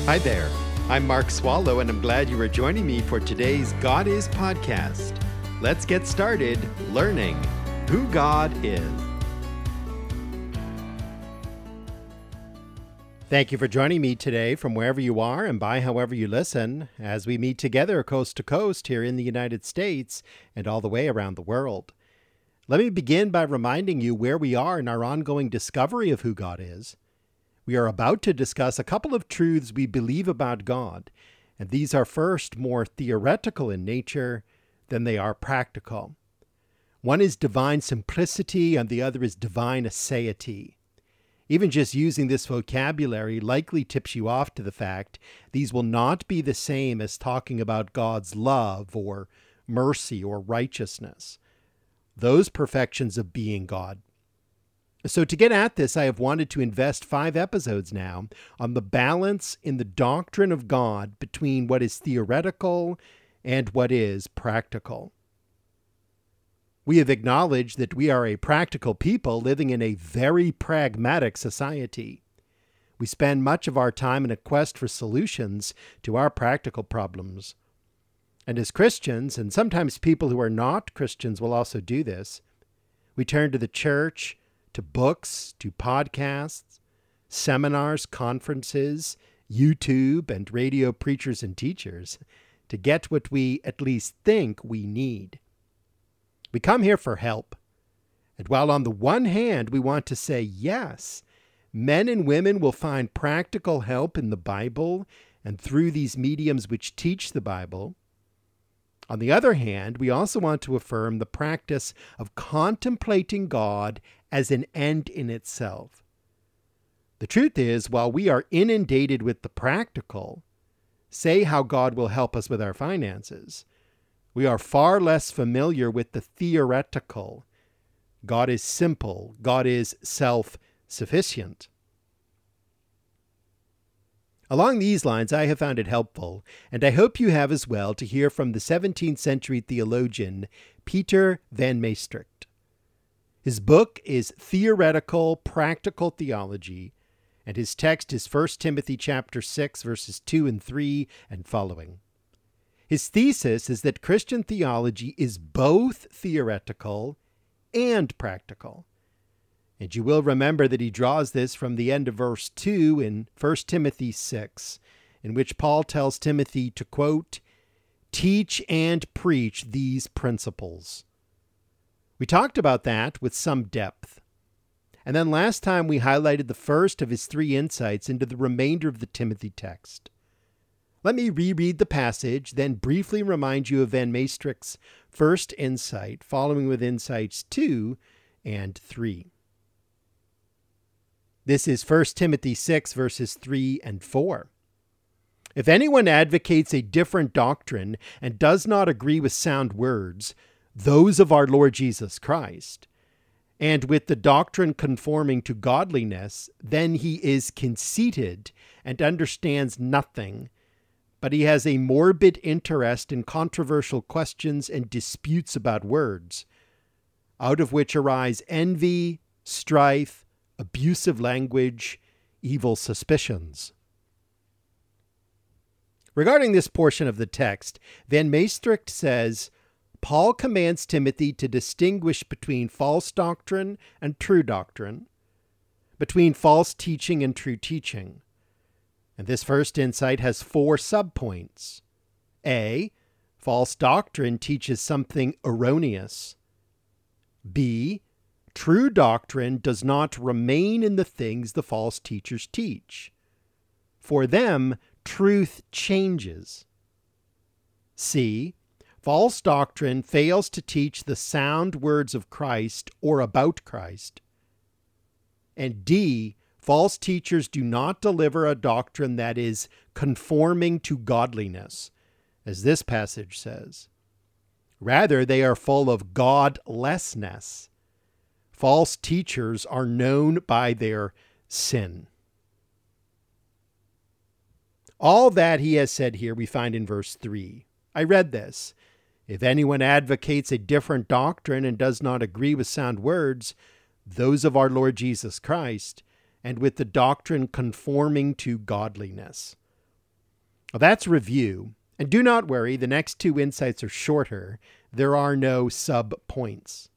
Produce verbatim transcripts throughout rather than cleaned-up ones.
Hi there. I'm Mark Swallow, and I'm glad you are joining me for today's God Is podcast. Let's get started learning who God is. Thank you for joining me today from wherever you are and by however you listen as we meet together coast to coast here in the United States and all the way around the world. Let me begin by reminding you where we are in our ongoing discovery of who God is. We are about to discuss a couple of truths we believe about God, and these are first more theoretical in nature than they are practical. One is divine simplicity and the other is divine aseity. Even just using this vocabulary likely tips you off to the fact these will not be the same as talking about God's love or mercy or righteousness, those perfections of being God. So to get at this, I have wanted to invest five episodes now on the balance in the doctrine of God between what is theoretical and what is practical. We have acknowledged that we are a practical people living in a very pragmatic society. We spend much of our time in a quest for solutions to our practical problems. And as Christians, and sometimes people who are not Christians will also do this, we turn to the church, to books, to podcasts, seminars, conferences, YouTube, and radio preachers and teachers to get what we at least think we need. We come here for help. And while on the one hand we want to say yes, men and women will find practical help in the Bible and through these mediums which teach the Bible, on the other hand, we also want to affirm the practice of contemplating God as an end in itself. The truth is, while we are inundated with the practical, say how God will help us with our finances, we are far less familiar with the theoretical. God is simple. God is self-sufficient. Along these lines, I have found it helpful, and I hope you have as well, to hear from the seventeenth century theologian Peter van Mastricht. His book is Theoretical Practical Theology, and his text is First Timothy chapter six, verses two and three and following. His thesis is that Christian theology is both theoretical and practical. And you will remember that he draws this from the end of verse two in First Timothy six, in which Paul tells Timothy to, quote, teach and preach these principles. We talked about that with some depth. And then last time we highlighted the first of his three insights into the remainder of the Timothy text. Let me reread the passage, then briefly remind you of Van Mastricht's first insight, following with insights two and three. This is First Timothy six, verses three and four. If anyone advocates a different doctrine and does not agree with sound words, those of our Lord Jesus Christ, and with the doctrine conforming to godliness, then he is conceited and understands nothing, but he has a morbid interest in controversial questions and disputes about words, out of which arise envy, strife, abusive language, evil suspicions. Regarding this portion of the text, Van Mastricht says, Paul commands Timothy to distinguish between false doctrine and true doctrine, between false teaching and true teaching. And this first insight has four subpoints. A, false doctrine teaches something erroneous. B, true doctrine does not remain in the things the false teachers teach. For them, truth changes. C, false doctrine fails to teach the sound words of Christ or about Christ. And D, false teachers do not deliver a doctrine that is conforming to godliness, as this passage says. Rather, they are full of godlessness. False teachers are known by their sin. All that he has said here we find in verse three. I read this. If anyone advocates a different doctrine and does not agree with sound words, those of our Lord Jesus Christ, and with the doctrine conforming to godliness. Well, that's review. And do not worry, the next two insights are shorter. There are no sub-points.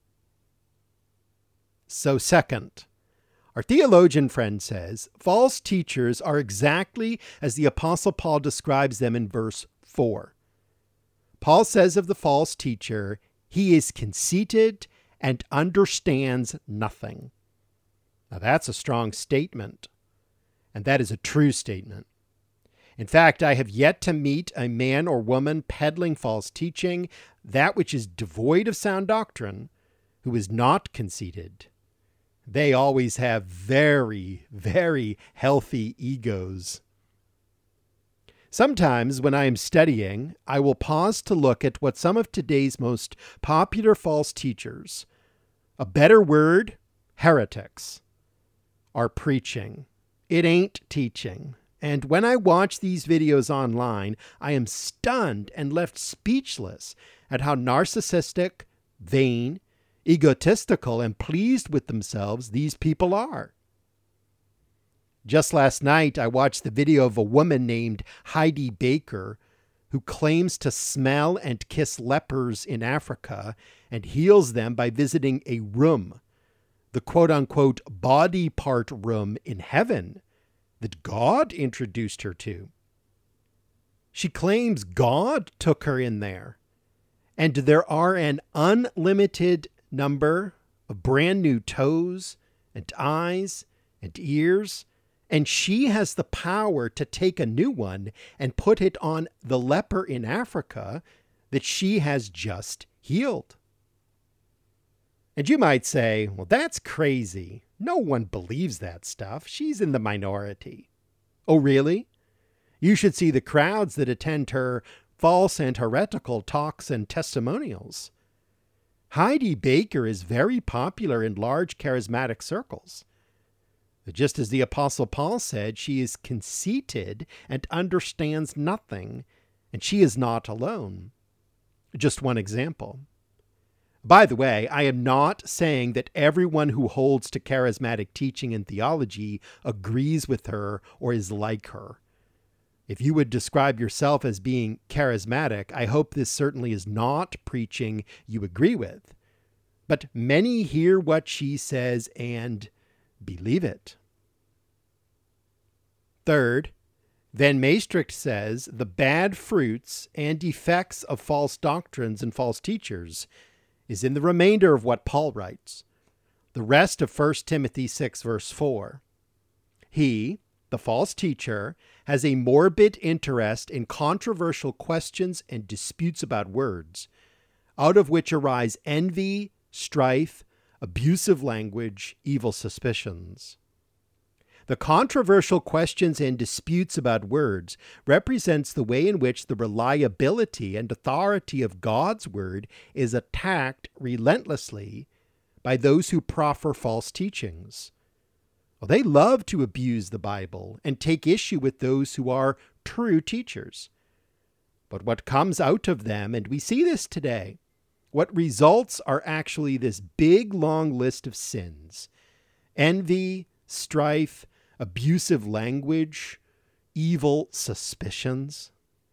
So second, our theologian friend says, false teachers are exactly as the Apostle Paul describes them in verse four. Paul says of the false teacher, he is conceited and understands nothing. Now that's a strong statement, and that is a true statement. In fact, I have yet to meet a man or woman peddling false teaching, that which is devoid of sound doctrine, who is not conceited. They always have very, very healthy egos. Sometimes when I am studying, I will pause to look at what some of today's most popular false teachers, a better word, heretics, are preaching. It ain't teaching. And when I watch these videos online, I am stunned and left speechless at how narcissistic, vain, egotistical, and pleased with themselves these people are. Just last night, I watched the video of a woman named Heidi Baker who claims to smell and kiss lepers in Africa and heals them by visiting a room, the quote-unquote body part room in heaven that God introduced her to. She claims God took her in there, and there are an unlimited number of brand new toes and eyes and ears, and she has the power to take a new one and put it on the leper in Africa that she has just healed. And you might say, well, that's crazy. No one believes that stuff. She's in the minority. Oh, really? You should see the crowds that attend her false and heretical talks and testimonials. Heidi Baker is very popular in large charismatic circles. Just as the Apostle Paul said, she is conceited and understands nothing, and she is not alone. Just one example. By the way, I am not saying that everyone who holds to charismatic teaching and theology agrees with her or is like her. If you would describe yourself as being charismatic, I hope this certainly is not preaching you agree with. But many hear what she says and believe it. Third, Van Maastricht says the bad fruits and effects of false doctrines and false teachers is in the remainder of what Paul writes, the rest of First Timothy six, verse four. He, the false teacher, has a morbid interest in controversial questions and disputes about words, out of which arise envy, strife, abusive language, evil suspicions. The controversial questions and disputes about words represents the way in which the reliability and authority of God's word is attacked relentlessly by those who proffer false teachings. Well, they love to abuse the Bible and take issue with those who are true teachers. But what comes out of them, and we see this today, what results are actually this big, long list of sins: envy, strife, abusive language, evil suspicions.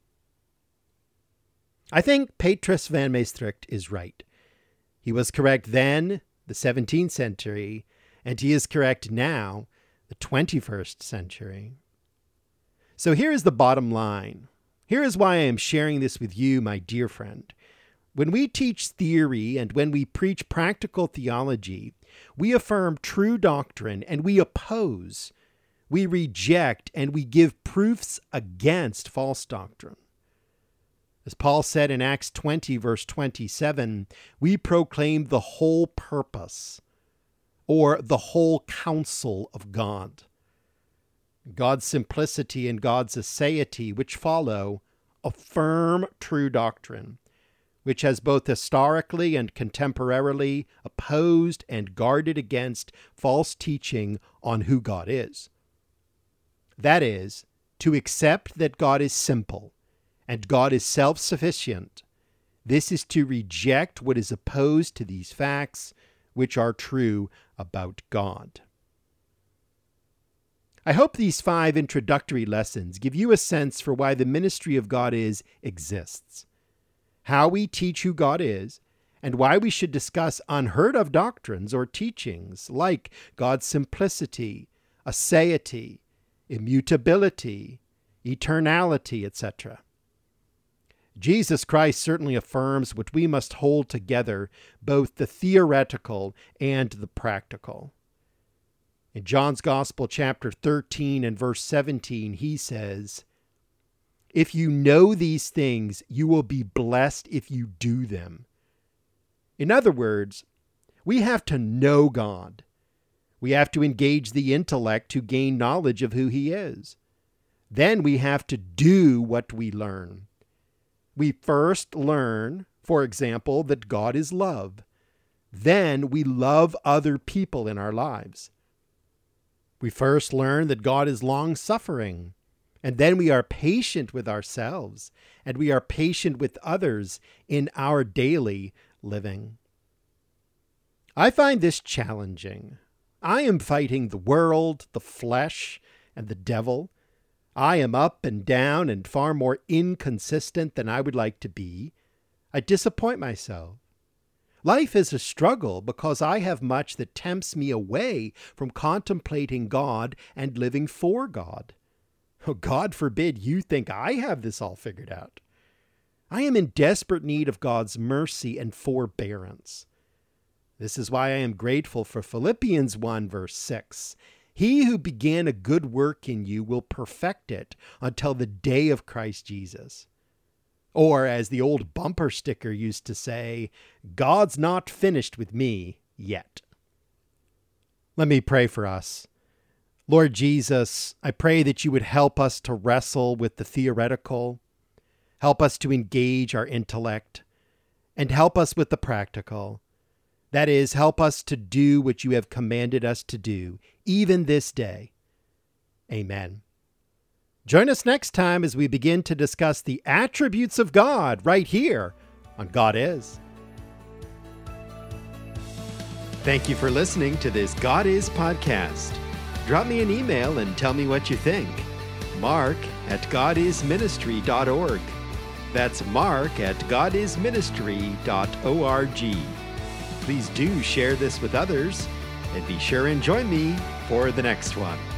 I think Petrus Van Maastricht is right. He was correct then, the seventeenth century, and he is correct now, the twenty-first century. So here is the bottom line. Here is why I am sharing this with you, my dear friend. When we teach theory and when we preach practical theology, we affirm true doctrine and we oppose, we reject, and we give proofs against false doctrine. As Paul said in Acts twenty, verse twenty-seven, we proclaim the whole purpose or the whole counsel of God. God's simplicity and God's aseity, which follow, affirm true doctrine, which has both historically and contemporarily opposed and guarded against false teaching on who God is. That is, to accept that God is simple and God is self-sufficient. This is to reject what is opposed to these facts which are true about God. I hope these five introductory lessons give you a sense for why the ministry of God is exists, how we teach who God is, and why we should discuss unheard of doctrines or teachings like God's simplicity, aseity, immutability, eternality, et cetera. Jesus Christ certainly affirms what we must hold together, both the theoretical and the practical. In John's Gospel, chapter thirteen and verse seventeen, he says, "If you know these things, you will be blessed if you do them." In other words, we have to know God. We have to engage the intellect to gain knowledge of who he is. Then we have to do what we learn. We first learn, for example, that God is love. Then we love other people in our lives. We first learn that God is long-suffering, and then we are patient with ourselves, and we are patient with others in our daily living. I find this challenging. I am fighting the world, the flesh, and the devil. I am up and down and far more inconsistent than I would like to be. I disappoint myself. Life is a struggle because I have much that tempts me away from contemplating God and living for God. Oh, God forbid you think I have this all figured out. I am in desperate need of God's mercy and forbearance. This is why I am grateful for Philippians one, verse six. He who began a good work in you will perfect it until the day of Christ Jesus. Or, as the old bumper sticker used to say, God's not finished with me yet. Let me pray for us. Lord Jesus, I pray that you would help us to wrestle with the theoretical, help us to engage our intellect, and help us with the practical. That is, help us to do what you have commanded us to do, even this day. Amen. Join us next time as we begin to discuss the attributes of God right here on God Is. Thank you for listening to this God Is podcast. Drop me an email and tell me what you think. Mark at god is ministry dot org. That's Mark at god is ministry dot org. Please do share this with others, and be sure and join me for the next one.